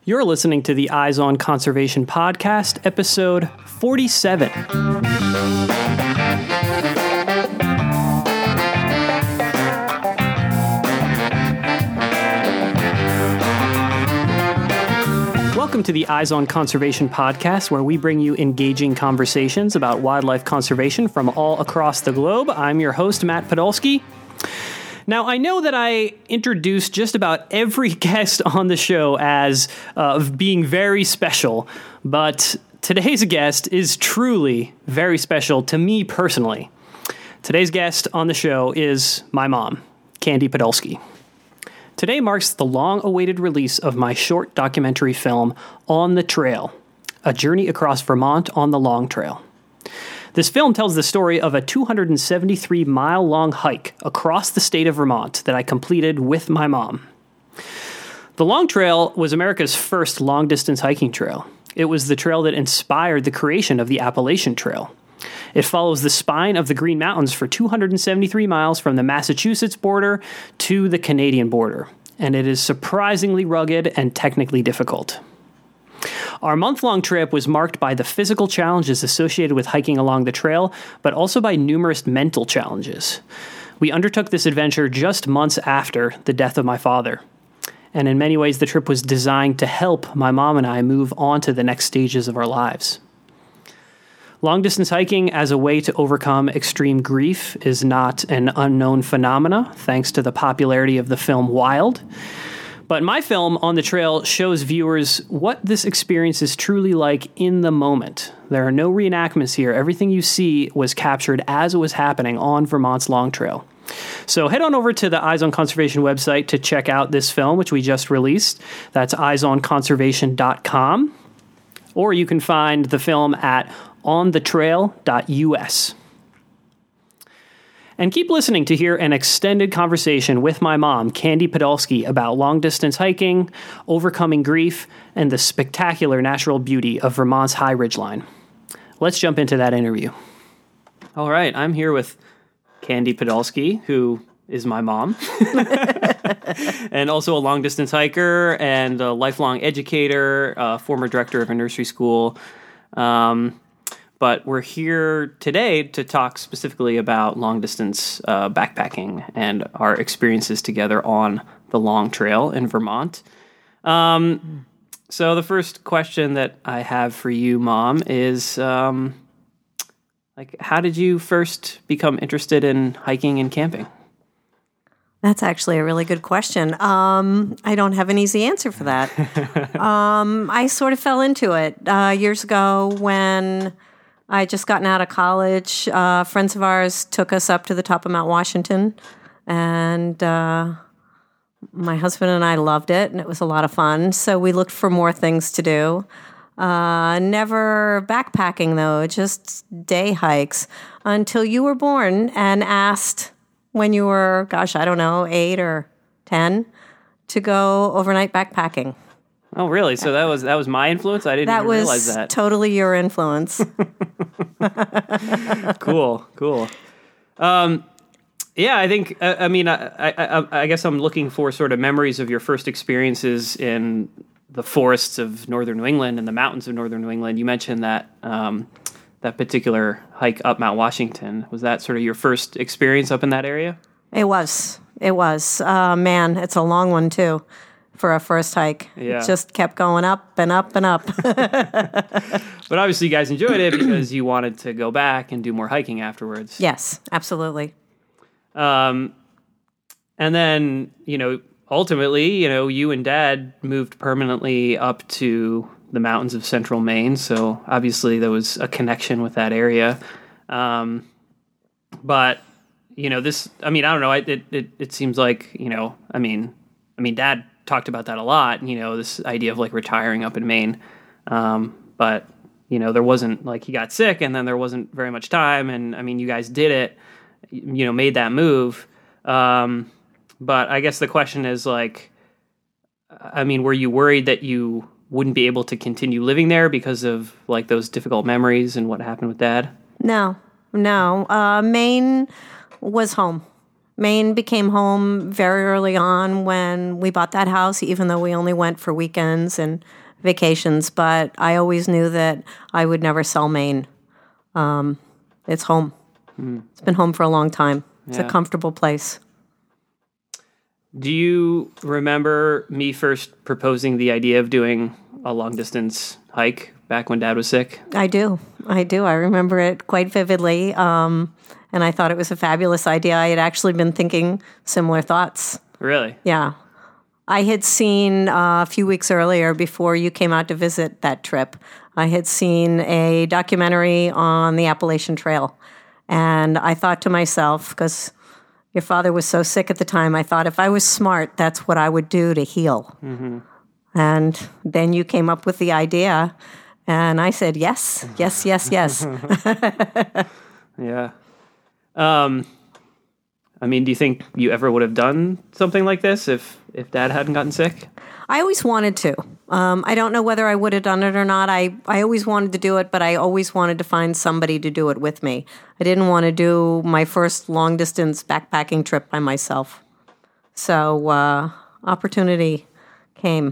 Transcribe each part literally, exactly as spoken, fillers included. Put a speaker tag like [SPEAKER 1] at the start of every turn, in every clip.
[SPEAKER 1] You're listening to the Eyes on Conservation podcast, episode forty-seven. Welcome to the Eyes on Conservation podcast, where we bring you engaging conversations about wildlife conservation from all across the globe. I'm your host, Matt Podolsky. Now, I know that I introduced just about every guest on the show as uh, being very special, but today's guest is truly very special to me personally. Today's guest on the show is my mom, Candy Podolsky. Today marks the long-awaited release of my short documentary film, On the Trail, A Journey Across Vermont on the Long Trail. This film tells the story of a two hundred seventy-three mile long hike across the state of Vermont that I completed with my mom. The Long Trail was America's first long-distance hiking trail. It was the trail that inspired the creation of the Appalachian Trail. It follows the spine of the Green Mountains for two hundred seventy-three miles from the Massachusetts border to the Canadian border, and it is surprisingly rugged and technically difficult. Our month-long trip was marked by the physical challenges associated with hiking along the trail, but also by numerous mental challenges. We undertook this adventure just months after the death of my father, and in many ways the trip was designed to help my mom and I move on to the next stages of our lives. Long-distance hiking as a way to overcome extreme grief is not an unknown phenomena, thanks to the popularity of the film Wild. But my film, On the Trail, shows viewers what this experience is truly like in the moment. There are no reenactments here. Everything you see was captured as it was happening on Vermont's Long Trail. So head on over to the Eyes on Conservation website to check out this film, which we just released. That's eyes on conservation dot com. Or you can find the film at on the trail dot U S. And keep listening to hear an extended conversation with my mom, Candy Podolsky, about long-distance hiking, overcoming grief, and the spectacular natural beauty of Vermont's high ridgeline. Let's jump into that interview. All right, I'm here with Candy Podolsky, who is my mom, and also a long-distance hiker and a lifelong educator, uh, former director of a nursery school. Um, But we're here today to talk specifically about long-distance uh, backpacking and our experiences together on the Long Trail in Vermont. Um, so the first question that I have for you, Mom, is um, like, how did you first become interested in hiking and camping?
[SPEAKER 2] That's actually a really good question. Um, I don't have an easy answer for that. um, I sort of fell into it uh, years ago when I had just gotten out of college. Uh, friends of ours took us up to the top of Mount Washington, and uh, my husband and I loved it, and it was a lot of fun. So we looked for more things to do. Uh, never backpacking, though, just day hikes until you were born and asked when you were, gosh, I don't know, eight or ten, to go overnight backpacking.
[SPEAKER 1] Oh, really? So that was that was my influence? I didn't
[SPEAKER 2] that
[SPEAKER 1] even realize that.
[SPEAKER 2] That was totally your influence.
[SPEAKER 1] Cool, cool. Um, yeah, I think, I, I mean, I, I, I guess I'm looking for sort of memories of your first experiences in the forests of northern New England and the mountains of northern New England. You mentioned that um, that particular hike up Mount Washington. Was that sort of your first experience up in that area?
[SPEAKER 2] It was. It was. Uh, man, it's a long one, too. For a first hike.
[SPEAKER 1] Yeah.
[SPEAKER 2] It just kept going up and up and up.
[SPEAKER 1] But obviously you guys enjoyed it because you wanted to go back and do more hiking afterwards.
[SPEAKER 2] Yes, absolutely.
[SPEAKER 1] Um, and then, you know, ultimately, you know, you and Dad moved permanently up to the mountains of central Maine. So obviously there was a connection with that area. Um, but, you know, this, I mean, I don't know. It, it, it seems like, you know, I mean, I mean, Dad talked about that a lot, you know, this idea of like retiring up in Maine. Um, but, you know, there wasn't like he got sick and then there wasn't very much time. And I mean, you guys did it, you know, made that move. Um, but I guess the question is like, I mean, were you worried that you wouldn't be able to continue living there because of like those difficult memories and what happened with Dad?
[SPEAKER 2] No, no. Uh, Maine was home. Maine became home very early on when we bought that house, even though we only went for weekends and vacations. But I always knew that I would never sell Maine. Um, it's home. Mm. It's been home for a long time. It's yeah. a comfortable place.
[SPEAKER 1] Do you remember me first proposing the idea of doing a long-distance hike back when Dad was sick?
[SPEAKER 2] I do. I do. I remember it quite vividly, um, and I thought it was a fabulous idea. I had actually been thinking similar thoughts.
[SPEAKER 1] Really?
[SPEAKER 2] Yeah. I had seen uh, a few weeks earlier, before you came out to visit that trip, I had seen a documentary on the Appalachian Trail, and I thought to myself, because your father was so sick at the time, I thought if I was smart, that's what I would do to heal. Mm-hmm. And then you came up with the idea, and I said, yes, yes, yes, yes.
[SPEAKER 1] Yeah. Um, I mean, do you think you ever would have done something like this if, if Dad hadn't gotten sick?
[SPEAKER 2] I always wanted to. Um, I don't know whether I would have done it or not. I, I always wanted to do it, but I always wanted to find somebody to do it with me. I didn't want to do my first long-distance backpacking trip by myself. So uh, opportunity came.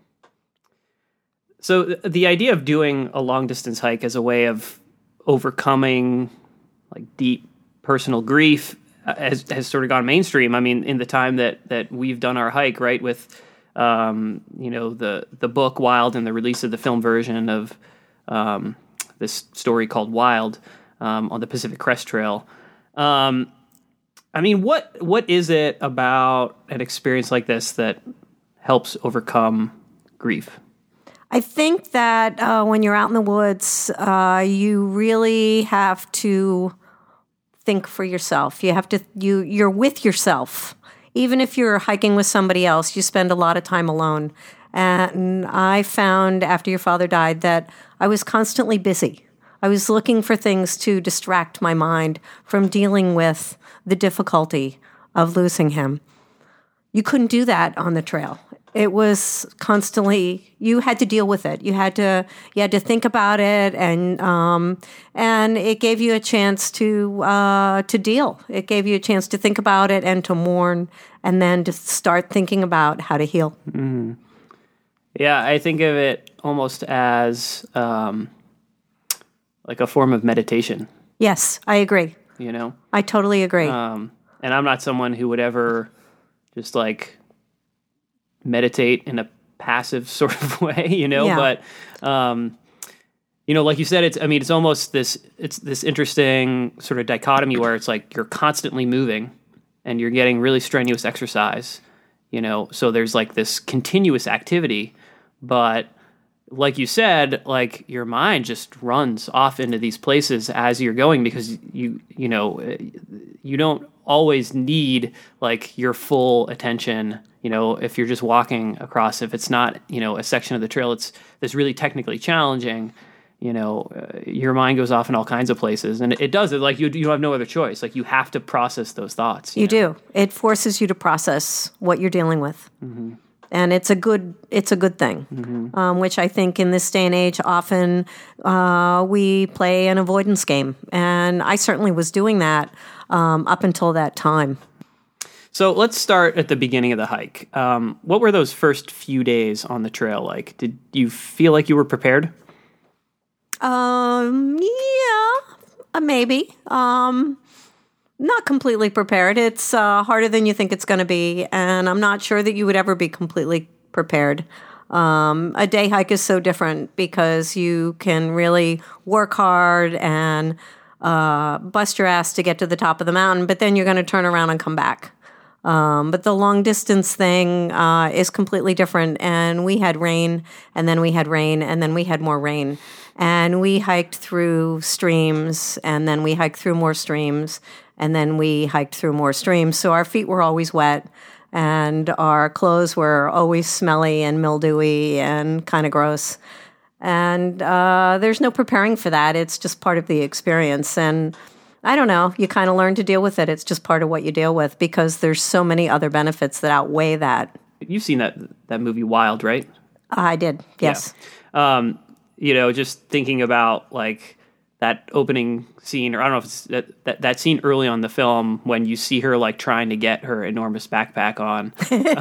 [SPEAKER 1] So the idea of doing a long-distance hike as a way of overcoming like deep personal grief has, has sort of gone mainstream. I mean, in the time that, that we've done our hike, right, with um, you know the the book Wild and the release of the film version of um, this story called Wild um, on the Pacific Crest Trail. Um, I mean, what what is it about an experience like this that helps overcome grief?
[SPEAKER 2] I think that uh, when you're out in the woods, uh, you really have to think for yourself. You have to you you're with yourself. Even if you're hiking with somebody else, you spend a lot of time alone. And I found after your father died that I was constantly busy. I was looking for things to distract my mind from dealing with the difficulty of losing him. You couldn't do that on the trail. It was constantly, you had to deal with it. You had to, you had to think about it, and um, and it gave you a chance to uh, to deal. It gave you a chance to think about it and to mourn, and then to start thinking about how to heal.
[SPEAKER 1] Mm-hmm. Yeah, I think of it almost as um, like a form of meditation.
[SPEAKER 2] Yes, I agree.
[SPEAKER 1] You know,
[SPEAKER 2] I totally agree.
[SPEAKER 1] Um, and I'm not someone who would ever just like meditate in a passive sort of way, you know, yeah. but, um, you know, like you said, it's, I mean, it's almost this, it's this interesting sort of dichotomy where it's like you're constantly moving and you're getting really strenuous exercise, you know, so there's like this continuous activity, but like you said, like your mind just runs off into these places as you're going because you, you know, you don't always need like your full attention. You know, if you're just walking across, if it's not, you know, a section of the trail, it's that's really technically challenging, you know, uh, your mind goes off in all kinds of places. And it, it does it like you you have no other choice. Like you have to process those thoughts.
[SPEAKER 2] You,
[SPEAKER 1] you know?
[SPEAKER 2] do. It forces you to process what you're dealing with. Mm-hmm. And it's a good it's a good thing, mm-hmm. um, which I think in this day and age, often uh, we play an avoidance game. And I certainly was doing that um, up until that time.
[SPEAKER 1] So let's start at the beginning of the hike. Um, what were those first few days on the trail like? Did you feel like you were prepared?
[SPEAKER 2] Um, yeah, uh, maybe. Um, not completely prepared. It's uh, harder than you think it's going to be, and I'm not sure that you would ever be completely prepared. Um, a day hike is so different because you can really work hard and uh, bust your ass to get to the top of the mountain, but then you're going to turn around and come back. Um, but the long distance thing uh, is completely different. And we had rain, and then we had rain, and then we had more rain. And we hiked through streams, and then we hiked through more streams, and then we hiked through more streams. So our feet were always wet, and our clothes were always smelly and mildewy and kind of gross. And uh, there's no preparing for that. It's just part of the experience. And I don't know, you kind of learn to deal with it. It's just part of what you deal with because there's so many other benefits that outweigh that.
[SPEAKER 1] You've seen that that movie Wild, right?
[SPEAKER 2] I did, yes.
[SPEAKER 1] Yeah. Um, you know, just thinking about like that opening scene, or I don't know if it's that, that, that scene early on in the film when you see her like trying to get her enormous backpack on.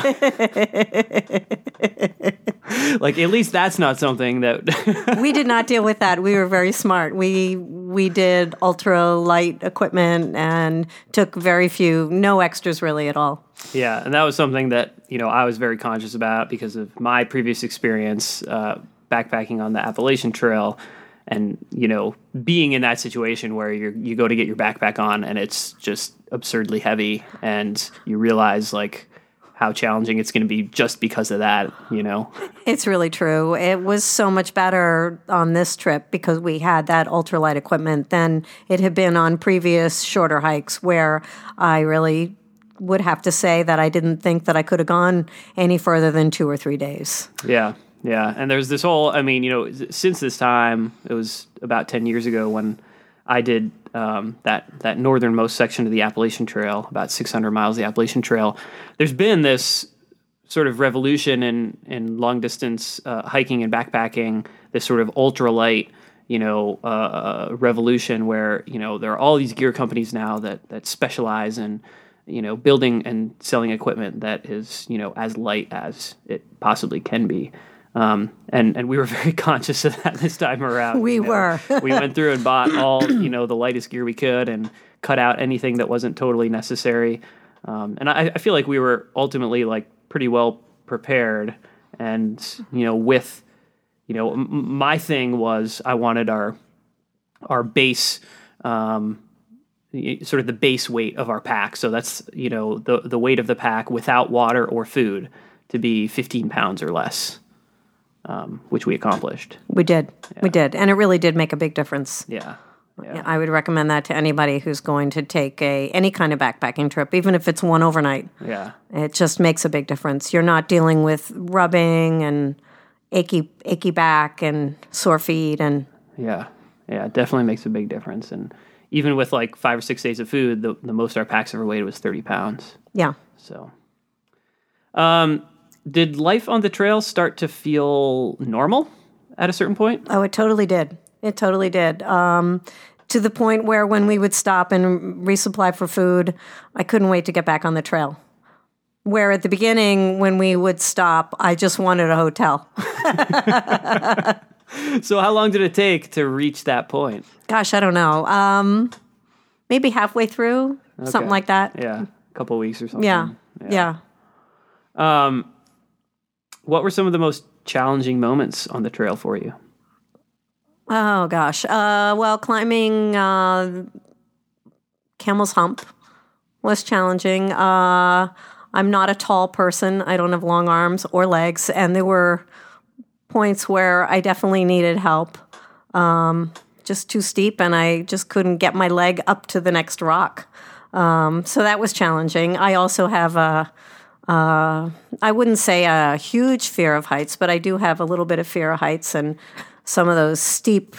[SPEAKER 1] Like, at least that's not something that
[SPEAKER 2] we did not deal with that. We were very smart. We we did ultra light equipment and took very few, no extras really at all.
[SPEAKER 1] Yeah, and that was something that, you know, I was very conscious about because of my previous experience uh, backpacking on the Appalachian Trail. And, you know, being in that situation where you you go to get your backpack on and it's just absurdly heavy and you realize, like, how challenging it's going to be just because of that, you know?
[SPEAKER 2] It's really true. It was so much better on this trip because we had that ultralight equipment than it had been on previous shorter hikes where I really would have to say that I didn't think that I could have gone any further than two or three days.
[SPEAKER 1] Yeah. Yeah, and there's this whole, I mean, you know, since this time, it was about ten years ago when I did um, that that northernmost section of the Appalachian Trail, about six hundred miles of the Appalachian Trail. There's been this sort of revolution in, in long-distance uh, hiking and backpacking, this sort of ultralight, you know, uh, revolution where, you know, there are all these gear companies now that, that specialize in, you know, building and selling equipment that is, you know, as light as it possibly can be. Um, and, and we were very conscious of that this time around.
[SPEAKER 2] We
[SPEAKER 1] you know.
[SPEAKER 2] were.
[SPEAKER 1] We went through and bought all, you know, the lightest gear we could and cut out anything that wasn't totally necessary. Um, and I, I feel like we were ultimately like pretty well prepared. And, you know, with, you know, m- my thing was I wanted our, our base, um, sort of the base weight of our pack. So that's, you know, the, the weight of the pack without water or food to be fifteen pounds or less. Um, which we accomplished.
[SPEAKER 2] We did.
[SPEAKER 1] Yeah.
[SPEAKER 2] We did. And it really did make a big difference.
[SPEAKER 1] Yeah. Yeah.
[SPEAKER 2] Yeah. I would recommend that to anybody who's going to take a any kind of backpacking trip, even if it's one overnight.
[SPEAKER 1] Yeah.
[SPEAKER 2] It just makes a big difference. You're not dealing with rubbing and achy achy back and sore feet and
[SPEAKER 1] Yeah. Yeah, it definitely makes a big difference. And even with like five or six days of food, the, the most our packs ever weighed was thirty pounds.
[SPEAKER 2] Yeah.
[SPEAKER 1] So um did life on the trail start to feel normal at a certain point?
[SPEAKER 2] Oh, it totally did. It totally did. Um, to the point where when we would stop and resupply for food, I couldn't wait to get back on the trail. Where at the beginning, when we would stop, I just wanted a hotel.
[SPEAKER 1] So how long did it take to reach that point?
[SPEAKER 2] Gosh, I don't know. Um, maybe halfway through,
[SPEAKER 1] Okay.
[SPEAKER 2] something like that.
[SPEAKER 1] Yeah, a couple of weeks or something.
[SPEAKER 2] Yeah, yeah.
[SPEAKER 1] yeah. Um, what were some of the most challenging moments on the trail for you?
[SPEAKER 2] Oh, gosh. Uh, well, climbing uh, Camel's Hump was challenging. Uh, I'm not a tall person. I don't have long arms or legs. And there were points where I definitely needed help. Um, just too steep, and I just couldn't get my leg up to the next rock. Um, so that was challenging. I also have a... Uh, I wouldn't say a huge fear of heights, but I do have a little bit of fear of heights, and some of those steep,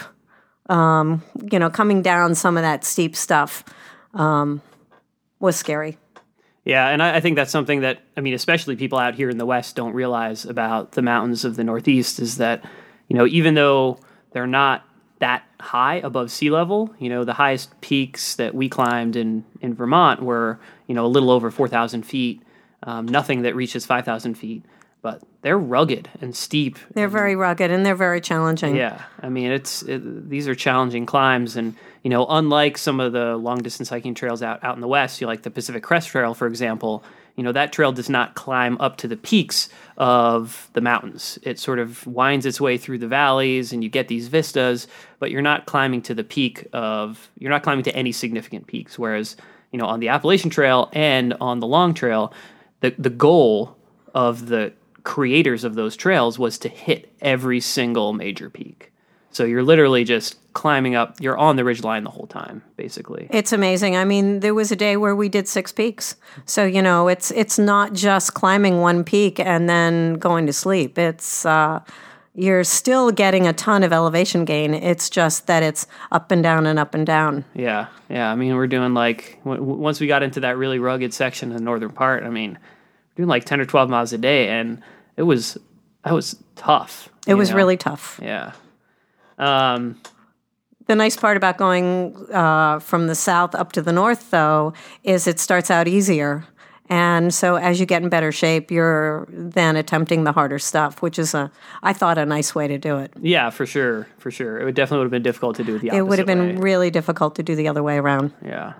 [SPEAKER 2] um, you know, coming down some of that steep stuff um, was scary.
[SPEAKER 1] Yeah, and I, I think that's something that, I mean, especially people out here in the West don't realize about the mountains of the Northeast is that, you know, even though they're not that high above sea level, you know, the highest peaks that we climbed in, in Vermont were, you know, a little over four thousand feet. Um, nothing that reaches five thousand feet, but they're rugged and steep.
[SPEAKER 2] They're very rugged and they're very challenging.
[SPEAKER 1] Yeah, I mean, it's it, these are challenging climbs, and you know, unlike some of the long distance hiking trails out, out in the West, you like the Pacific Crest Trail, for example. You know, that trail does not climb up to the peaks of the mountains. It sort of winds its way through the valleys, and you get these vistas, but you're not climbing to the peak of. You're not climbing to any significant peaks. Whereas, you know, on the Appalachian Trail and on the Long Trail, The the goal of the creators of those trails was to hit every single major peak. So you're literally just climbing up. You're on the ridgeline the whole time, basically.
[SPEAKER 2] It's amazing. I mean, there was a day where we did six peaks. So, you know, it's it's not just climbing one peak and then going to sleep. It's uh, you're still getting a ton of elevation gain. It's just that it's up and down and up and down.
[SPEAKER 1] Yeah, yeah. I mean, we're doing like, w- once we got into that really rugged section in the northern part, I mean, we're doing like ten or twelve miles a day, and it was, that was tough.
[SPEAKER 2] It was
[SPEAKER 1] know?
[SPEAKER 2] really tough.
[SPEAKER 1] Yeah. Um,
[SPEAKER 2] The nice part about going uh, from the south up to the north, though, is it starts out easier. And so as you get in better shape, you're then attempting the harder stuff, which is, a, I thought, a nice way to do it.
[SPEAKER 1] Yeah, for sure, for sure. It would definitely would have been difficult to do it the opposite
[SPEAKER 2] It would have been
[SPEAKER 1] way.
[SPEAKER 2] really difficult to do the other way around.
[SPEAKER 1] Yeah.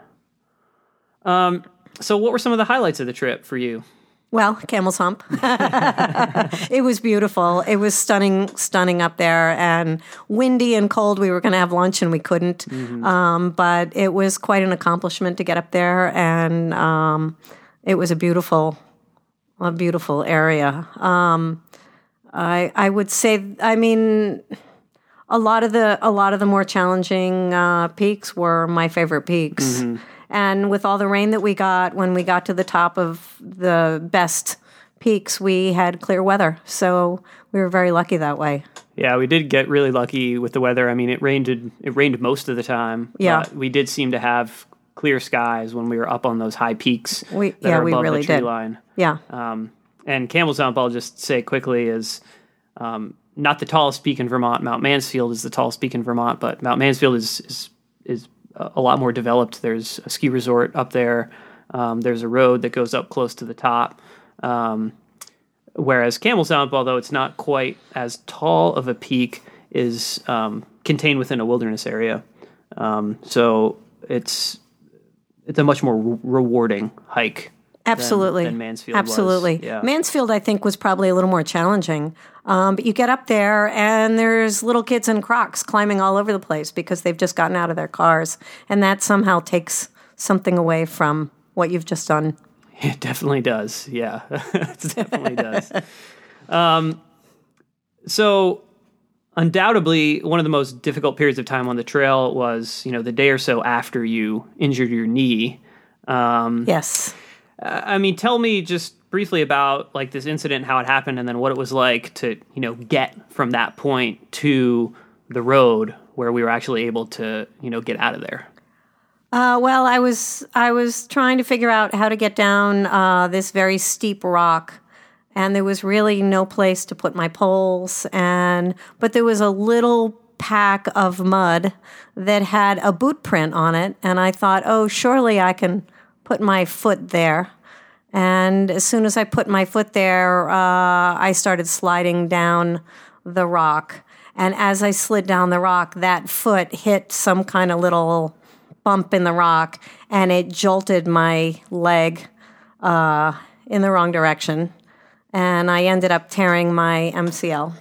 [SPEAKER 1] Um. So what were some of the highlights of the trip for you?
[SPEAKER 2] Well, Camel's Hump. It was beautiful. It was stunning, stunning up there, and windy and cold. We were going to have lunch, and we couldn't. Mm-hmm. Um, but it was quite an accomplishment to get up there, and um, it was a beautiful, a beautiful area. Um, I I would say, I mean, a lot of the a lot of the more challenging uh, peaks were my favorite peaks. Mm-hmm. And with all the rain that we got, when we got to the top of the best peaks, we had clear weather. So we were very lucky that way.
[SPEAKER 1] Yeah, we did get really lucky with the weather. I mean, it rained it rained most of the time.
[SPEAKER 2] Yeah.
[SPEAKER 1] But we did seem to have clear skies when we were up on those high peaks
[SPEAKER 2] we,
[SPEAKER 1] that
[SPEAKER 2] yeah,
[SPEAKER 1] are
[SPEAKER 2] we
[SPEAKER 1] above
[SPEAKER 2] really
[SPEAKER 1] the tree
[SPEAKER 2] did.
[SPEAKER 1] line.
[SPEAKER 2] Yeah.
[SPEAKER 1] Um, and Camel's Hump, I'll just say quickly, is um, not the tallest peak in Vermont. Mount Mansfield is the tallest peak in Vermont, but Mount Mansfield is is is a lot more developed. There's a ski resort up there. Um, there's a road that goes up close to the top. Um, whereas Camel's Hump, although it's not quite as tall of a peak, is um, contained within a wilderness area. Um, so it's it's a much more re- rewarding hike.
[SPEAKER 2] Absolutely.
[SPEAKER 1] Than, than Mansfield
[SPEAKER 2] Absolutely.
[SPEAKER 1] was. Yeah.
[SPEAKER 2] Mansfield, I think, was probably a little more challenging. Um, but you get up there, and there's little kids in Crocs climbing all over the place because they've just gotten out of their cars. And that somehow takes something away from what you've just done.
[SPEAKER 1] It definitely does. Yeah, it definitely does. Um, so undoubtedly, one of the most difficult periods of time on the trail was, you know, the day or so after you injured your knee. Um,
[SPEAKER 2] yes.
[SPEAKER 1] I mean, tell me just briefly about like this incident, how it happened, and then what it was like to, you know, get from that point to the road where we were actually able to, you know, get out of there.
[SPEAKER 2] Uh, well, I was I was trying to figure out how to get down uh, this very steep rock, and there was really no place to put my poles, and but there was a little pack of mud that had a boot print on it, and I thought, oh, surely I can put my foot there. And as soon as I put my foot there, uh, I started sliding down the rock. And as I slid down the rock, that foot hit some kind of little bump in the rock, and it jolted my leg uh, in the wrong direction. And I ended up tearing my M C L.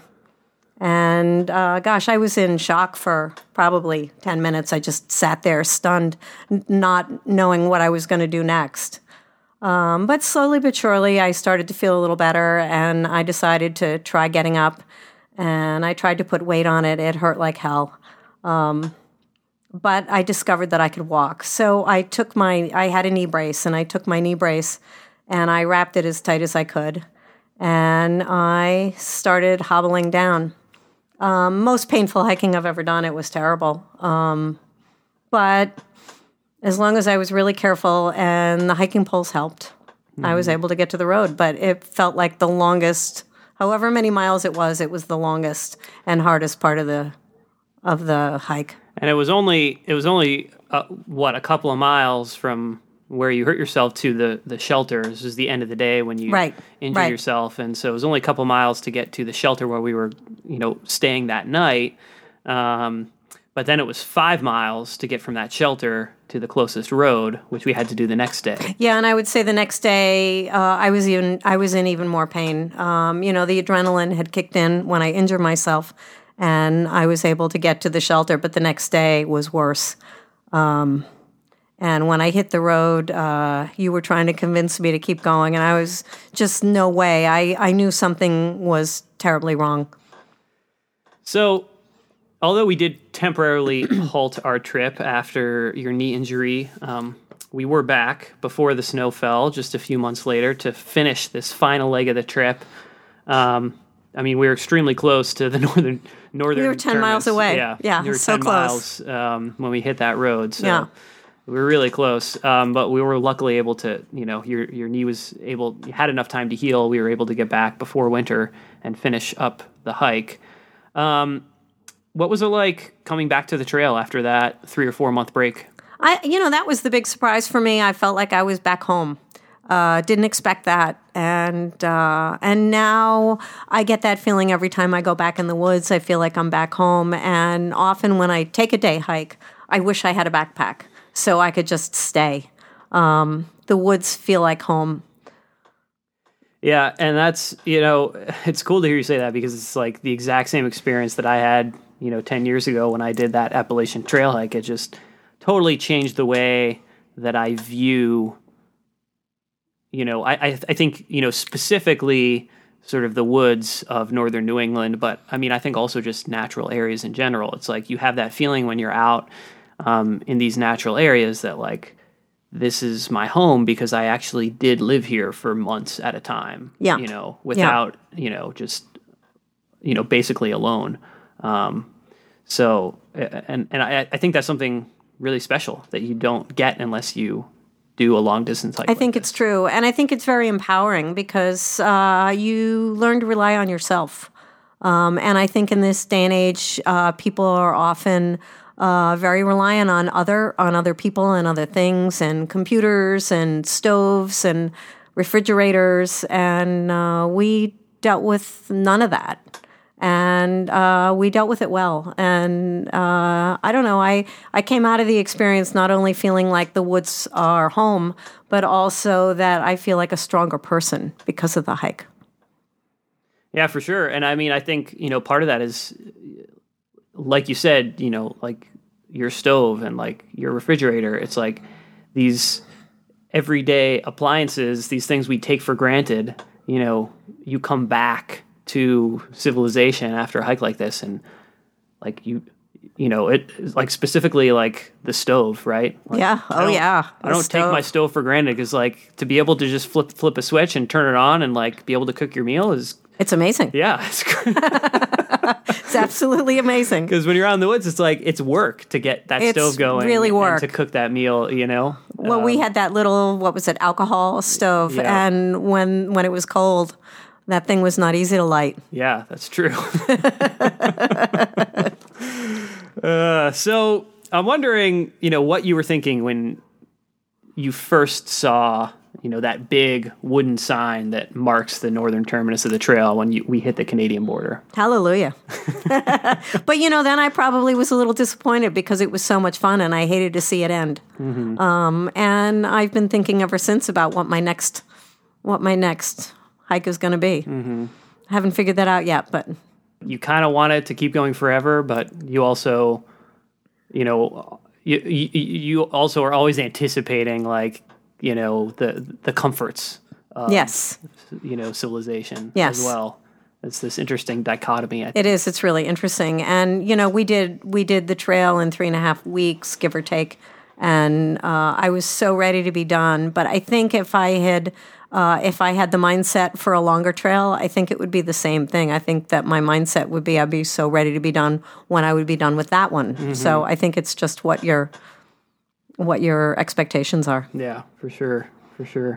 [SPEAKER 2] And uh, gosh, I was in shock for probably ten minutes. I just sat there stunned, n- not knowing what I was going to do next. Um, but slowly but surely, I started to feel a little better, and I decided to try getting up. And I tried to put weight on it. It hurt like hell. Um, but I discovered that I could walk. So I took my, I had a knee brace, and I took my knee brace, and I wrapped it as tight as I could. And I started hobbling down. Um, most painful hiking I've ever done. It was terrible. Um, but as long as I was really careful and the hiking poles helped, mm-hmm. I was able to get to the road. But it felt like the longest, however many miles it was, it was the longest and hardest part of the of the hike.
[SPEAKER 1] And it was only it was only uh, what a couple of miles from where you hurt yourself to the, the shelter. This was the end of the day when you
[SPEAKER 2] right.
[SPEAKER 1] injured
[SPEAKER 2] right.
[SPEAKER 1] yourself. And so it was only a couple of miles to get to the shelter where we were, you know, staying that night. Um, but then it was five miles to get from that shelter to the closest road, which we had to do the next day.
[SPEAKER 2] Yeah, and I would say the next day uh, I was even I was in even more pain. Um, you know, the adrenaline had kicked in when I injured myself, and I was able to get to the shelter, but the next day was worse. Um And when I hit the road, uh, you were trying to convince me to keep going, and I was just, no way. I, I knew something was terribly wrong.
[SPEAKER 1] So, although we did temporarily halt our trip after your knee injury, um, we were back before the snow fell just a few months later to finish this final leg of the trip. Um, I mean, we were extremely close to the northern northern.
[SPEAKER 2] We were ten
[SPEAKER 1] terminus.
[SPEAKER 2] miles away.
[SPEAKER 1] Yeah,
[SPEAKER 2] yeah,
[SPEAKER 1] we were
[SPEAKER 2] so
[SPEAKER 1] ten
[SPEAKER 2] close
[SPEAKER 1] miles um, when we hit that road. So.
[SPEAKER 2] Yeah.
[SPEAKER 1] We were really close, um, but we were luckily able to, you know, your your knee was able, you had enough time to heal. We were able to get back before winter and finish up the hike. Um, what was it like coming back to the trail after that three or four month break?
[SPEAKER 2] I, you know, that was the big surprise for me. I felt like I was back home. Uh, didn't expect that, and uh, and now I get that feeling every time I go back in the woods. I feel like I'm back home, and often when I take a day hike, I wish I had a backpack so I could just stay. Um, the woods feel like home.
[SPEAKER 1] Yeah, and that's, you know, it's cool to hear you say that because it's like the exact same experience that I had, you know, ten years ago when I did that Appalachian Trail hike. It just totally changed the way that I view. You know, I, I I think, you know, specifically sort of the woods of northern New England, but I mean, I think also just natural areas in general. It's like you have that feeling when you're out um, in these natural areas that like, this is my home because I actually did live here for months at a time.
[SPEAKER 2] Yeah.
[SPEAKER 1] You know, without, yeah. you know, just, you know, basically alone. Um, so, and, and I, I think that's something really special that you don't get unless you do a long distance hike.
[SPEAKER 2] I think
[SPEAKER 1] like
[SPEAKER 2] it's true. And I think it's very empowering because uh, you learn to rely on yourself. Um, and I think in this day and age, uh, people are often uh, very reliant on other on other people and other things and computers and stoves and refrigerators. And uh, we dealt with none of that. And uh, we dealt with it well. And uh, I don't know, I, I came out of the experience not only feeling like the woods are home, but also that I feel like a stronger person because of the hike.
[SPEAKER 1] Yeah, for sure. And I mean, I think, you know, part of that is, like you said, you know, like your stove and like your refrigerator. It's like these everyday appliances, these things we take for granted, you know, you come back to civilization after a hike like this, and like you you know it like specifically like the stove, right? Like,
[SPEAKER 2] yeah oh
[SPEAKER 1] I
[SPEAKER 2] yeah
[SPEAKER 1] I don't stove. take my stove for granted because like to be able to just flip flip a switch and turn it on and like be able to cook your meal is
[SPEAKER 2] it's amazing.
[SPEAKER 1] Yeah, it's great.
[SPEAKER 2] It's absolutely amazing
[SPEAKER 1] because when you're out in the woods it's like it's work to get that
[SPEAKER 2] it's
[SPEAKER 1] stove going,
[SPEAKER 2] really work
[SPEAKER 1] and to cook that meal, you know.
[SPEAKER 2] Well, um, we had that little, what was it, alcohol stove, yeah. And when when it was cold, that thing was not easy to light.
[SPEAKER 1] Yeah, that's true. uh, so I'm wondering, you know, what you were thinking when you first saw, you know, that big wooden sign that marks the northern terminus of the trail when you, we hit the Canadian border.
[SPEAKER 2] Hallelujah. But, you know, then I probably was a little disappointed because it was so much fun and I hated to see it end. Mm-hmm. Um, and I've been thinking ever since about what my next, what my next hike is going to be. Mm-hmm. I haven't figured that out yet, but
[SPEAKER 1] you kind of want it to keep going forever, but you also, you know, you, you you also are always anticipating like, you know, the the comforts of,
[SPEAKER 2] yes,
[SPEAKER 1] you know, civilization
[SPEAKER 2] yes.
[SPEAKER 1] as well. It's this interesting dichotomy. I think.
[SPEAKER 2] It is. It's really interesting, and you know, we did we did the trail in three and a half weeks, give or take, and uh, I was so ready to be done. But I think if I had Uh, if I had the mindset for a longer trail, I think it would be the same thing. I think that my mindset would be I'd be so ready to be done when I would be done with that one. Mm-hmm. So I think it's just what your what your expectations are.
[SPEAKER 1] Yeah, for sure, for sure.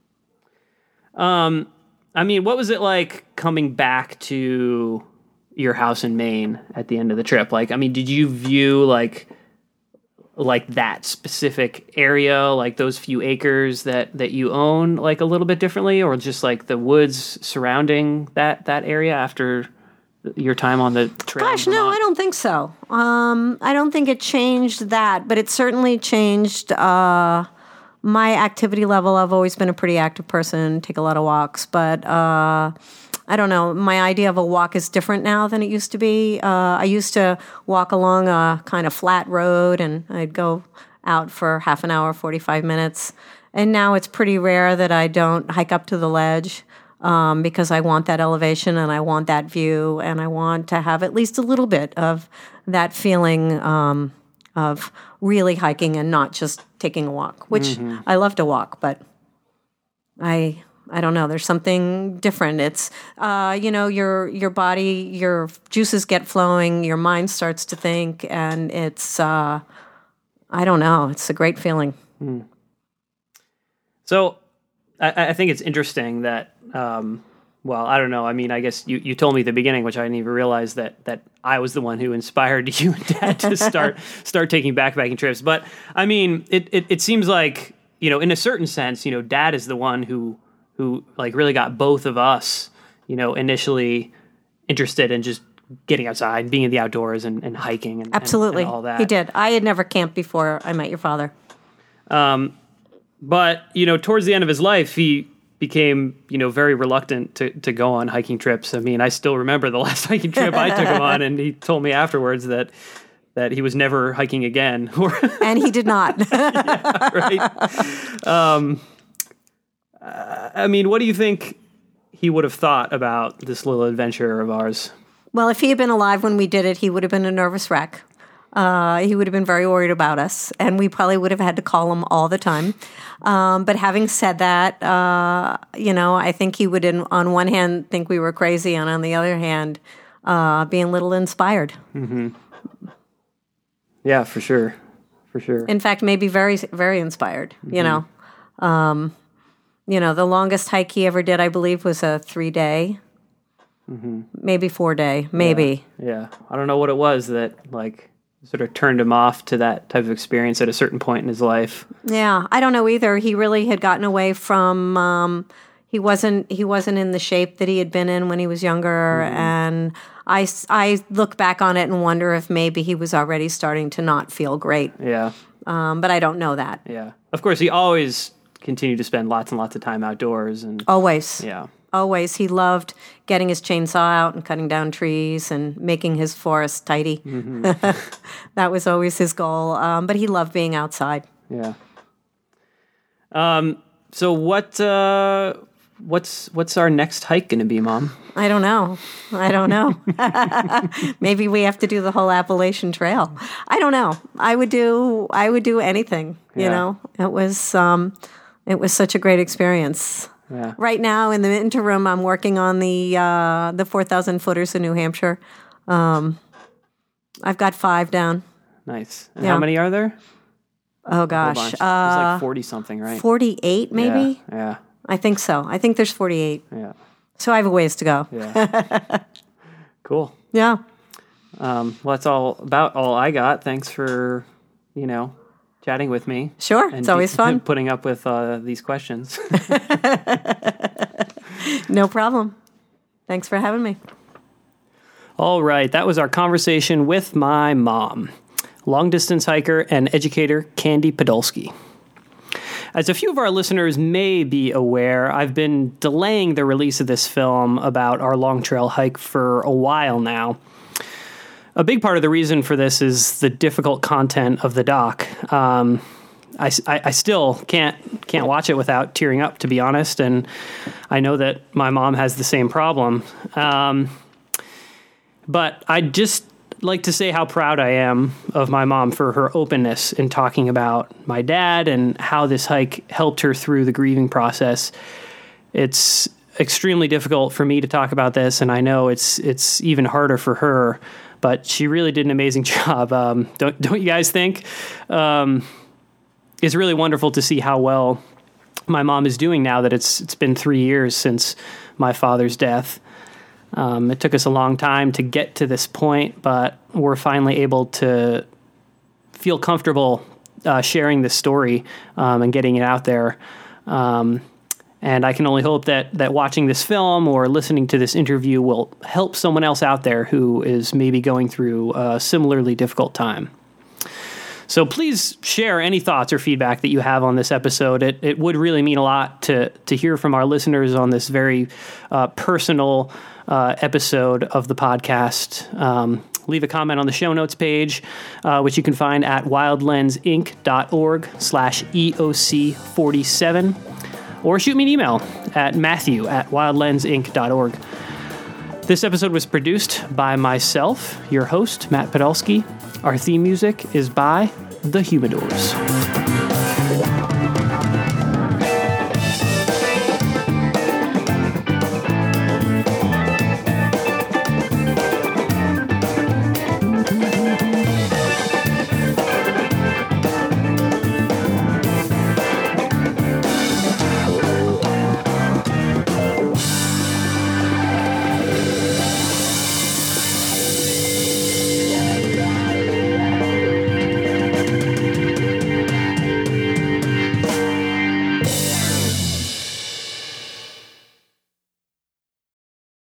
[SPEAKER 1] Um, I mean, what was it like coming back to your house in Maine at the end of the trip? Like, I mean, did you view like like that specific area, like those few acres that, that you own, like a little bit differently, or just like the woods surrounding that, that area after your time on the trail?
[SPEAKER 2] Gosh, no, I don't think so. Um, I don't think it changed that, but it certainly changed uh, my activity level. I've always been a pretty active person, take a lot of walks, but uh, I don't know. My idea of a walk is different now than it used to be. Uh, I used to walk along a kind of flat road, and I'd go out for half an hour, forty-five minutes. And now it's pretty rare that I don't hike up to the ledge um, because I want that elevation and I want that view, and I want to have at least a little bit of that feeling um, of really hiking and not just taking a walk, which mm-hmm. I love to walk, but I... I don't know. There's something different. It's, uh, you know, your your body, your juices get flowing, your mind starts to think, and it's, uh, I don't know. It's a great feeling.
[SPEAKER 1] Hmm. So I, I think it's interesting that, um, Well, I don't know. I mean, I guess you, you told me at the beginning, which I didn't even realize that that I was the one who inspired you and Dad to start start taking backpacking trips. But I mean, it, it it seems like, you know, in a certain sense, you know, Dad is the one who who like really got both of us, you know, initially interested in just getting outside, being in the outdoors, and, and hiking and
[SPEAKER 2] absolutely
[SPEAKER 1] and, and all that.
[SPEAKER 2] He did. I had never camped before I met your father.
[SPEAKER 1] Um, but you know, towards the end of his life, he became, you know, very reluctant to, to go on hiking trips. I mean, I still remember the last hiking trip I took him on, and he told me afterwards that that he was never hiking again.
[SPEAKER 2] And he did not.
[SPEAKER 1] Yeah, right. Um, uh, I mean, what do you think he would have thought about this little adventure of ours?
[SPEAKER 2] Well, if he had been alive when we did it, he would have been a nervous wreck. Uh, he would have been very worried about us, and we probably would have had to call him all the time. Um, but having said that, uh, you know, I think he would, in, on one hand, think we were crazy, and on the other hand, uh, be a little inspired.
[SPEAKER 1] Mm-hmm. Yeah, for sure, for sure.
[SPEAKER 2] In fact, maybe very, very inspired. Mm-hmm. You know, um, you know, the longest hike he ever did, I believe, was a three-day, mm-hmm. maybe four-day, maybe.
[SPEAKER 1] Yeah. yeah, I don't know what it was that like. Sort of turned him off to that type of experience at a certain point in his life.
[SPEAKER 2] Yeah, I don't know either. He really had gotten away from. Um, he wasn't. He wasn't in the shape that he had been in when he was younger, mm-hmm. and I, I look back on it and wonder if maybe he was already starting to not feel great.
[SPEAKER 1] Yeah,
[SPEAKER 2] um, but I don't know that.
[SPEAKER 1] Yeah, of course, he always continued to spend lots and lots of time outdoors, and
[SPEAKER 2] always.
[SPEAKER 1] Yeah.
[SPEAKER 2] Always. He loved getting his chainsaw out and cutting down trees and making his forest tidy. Mm-hmm. That was always his goal. Um, but he loved being outside.
[SPEAKER 1] Yeah. Um. So what? Uh, what's what's our next hike going to be, Mom?
[SPEAKER 2] I don't know. I don't know. Maybe we have to do the whole Appalachian Trail. I don't know. I would do. I would do anything. You yeah. know. It was. Um, it was such a great experience.
[SPEAKER 1] Yeah.
[SPEAKER 2] Right now, in the interim, I'm working on the uh, the four thousand footers in New Hampshire. Um, I've got five down.
[SPEAKER 1] Nice. And yeah. How many are there?
[SPEAKER 2] Oh, gosh.
[SPEAKER 1] Uh, there's like forty-something, right?
[SPEAKER 2] forty-eight, maybe?
[SPEAKER 1] Yeah. yeah.
[SPEAKER 2] I think so. I think there's forty-eight.
[SPEAKER 1] Yeah.
[SPEAKER 2] So I have a ways to go.
[SPEAKER 1] Yeah. Cool.
[SPEAKER 2] Yeah.
[SPEAKER 1] Um, well, that's all about all I got. Thanks for, you know... chatting with me.
[SPEAKER 2] Sure, it's always fun.
[SPEAKER 1] Putting up with uh, these questions.
[SPEAKER 2] No problem. Thanks for having me.
[SPEAKER 1] All right, that was our conversation with my mom, long-distance hiker and educator Candy Podolsky. As a few of our listeners may be aware, I've been delaying the release of this film about our long trail hike for a while now. A big part of the reason for this is the difficult content of the doc. Um, I, I, I still can't can't watch it without tearing up, to be honest, and I know that my mom has the same problem. Um, but I'd just like to say how proud I am of my mom for her openness in talking about my dad and how this hike helped her through the grieving process. It's extremely difficult for me to talk about this, and I know it's it's even harder for her. But she really did an amazing job. Um, don't don't you guys think? Um, it's really wonderful to see how well my mom is doing now that it's it's been three years since my father's death. Um, it took us a long time to get to this point, but we're finally able to feel comfortable uh, sharing this story um, and getting it out there. Um, And I can only hope that that watching this film or listening to this interview will help someone else out there who is maybe going through a similarly difficult time. So please share any thoughts or feedback that you have on this episode. It it would really mean a lot to to hear from our listeners on this very uh, personal uh, episode of the podcast. Um, leave a comment on the show notes page, uh, which you can find at wildlensinc.org slash EOC 47. Or shoot me an email at matthew at wildlensinc dot org. This episode was produced by myself, your host, Matt Podolsky. Our theme music is by The Humidors.